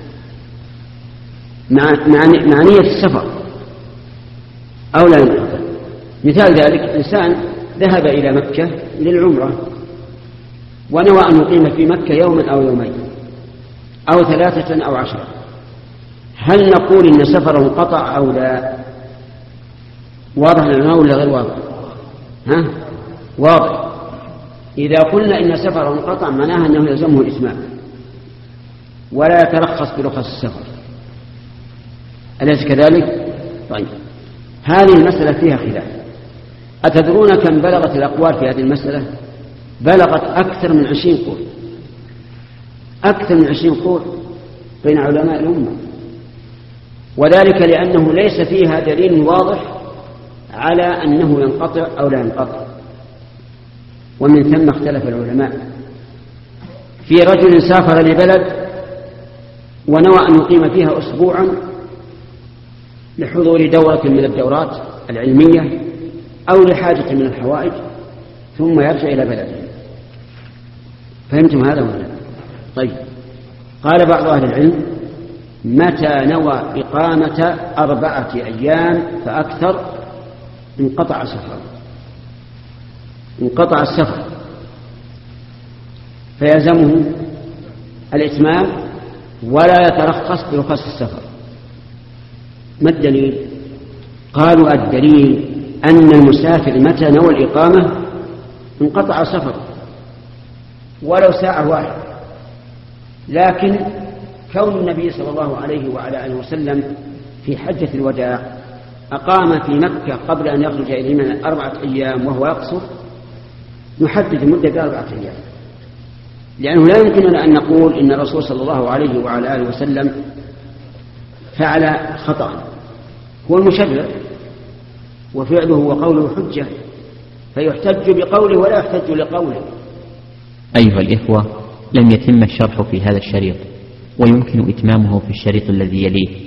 مع, مع نية السفر أو لا ينقطع؟ مثال ذلك إنسان ذهب إلى مكة للعمرة ونوى أن يقيم في مكة يوما أو يومين أو ثلاثة أو عشرة، هل نقول إن سفره انقطع أو لا؟ واضح لنا ولا غير واضح؟ ها؟ واضح. إذا قلنا إن سفره انقطع معناها أنه يلزمه الإتمام ولا يترخص برخص السفر، أليس كذلك؟ طيب، هذه المسألة فيها خلاف. أتدرون كم بلغت الأقوال في هذه المسألة؟ بلغت أكثر من عشرين قول، أكثر من عشرين قول بين علماء الأمة، وذلك لأنه ليس فيها دليل واضح على أنه ينقطع أو لا ينقطع. ومن ثم اختلف العلماء في رجل سافر لبلد ونوى أن يقيم فيها أسبوعا لحضور دورة من الدورات العلمية أو لحاجة من الحوائج ثم يرجع إلى بلده. فهمتم هذا ولا لا؟ طيب، قال بعض أهل العلم متى نوى إقامة أربعة أيام فأكثر انقطع سفره، انقطع السفر فيلزمه الإتمام ولا يترخص برخص السفر. ما الدليل؟ قالوا الدليل أن المسافر متى نوى الإقامة انقطع سفر ولو ساعة واحدة، لكن كون النبي صلى الله عليه وعلى آله وسلم في حجة الوداع أقام في مكة قبل أن يخرج إلى المدينة أربعة أيام وهو يقصر، نحدد المدة بأربعة أيام، لأنه لا يمكننا أن نقول إن الرسول صلى الله عليه وعلى آله وسلم فعل خطأ، هو المشرع وفعله وقوله حجة، فيحتج بقوله ولا يحتج لقوله. أيها الإخوة، لم يتم الشرح في هذا الشريط، ويمكن إتمامه في الشريط الذي يليه.